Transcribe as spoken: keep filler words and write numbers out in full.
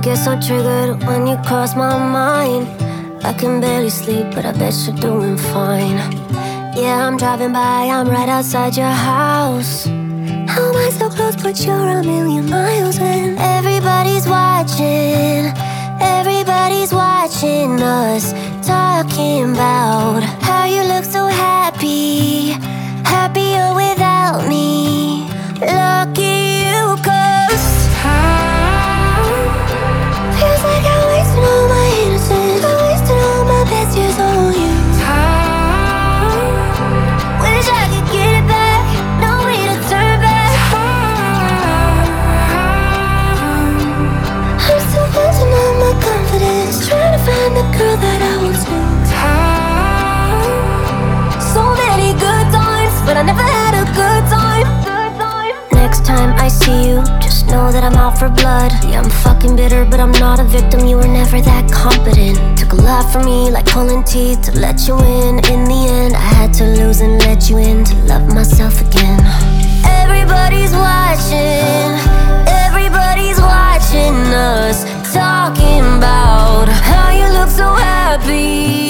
get so triggered when you cross my mind. I can barely sleep, but I bet you're doing fine. Yeah, I'm driving by, I'm right outside your house. How am I so close, but you're a million miles in? Everybody's watching, everybody's watching us, talking about how you look so happy, happier without me. Lucky you, cause feels like I wasted all my innocence, I wasted all my best years on you. Wish I could get it back, no way to turn back. I'm still losing all my confidence, trying to find the girl that I once knew. So many good times, but I never had a good time. Next time I see you, just know that I'm out for blood. Yeah, I'm fucking bitter, but I'm not a victim. You were never that competent. Took a lot from me, like pulling teeth, to let you in. In the end, I had to lose and let you in, to love myself again. Everybody's watching, everybody's watching us, talking about how you look so happy,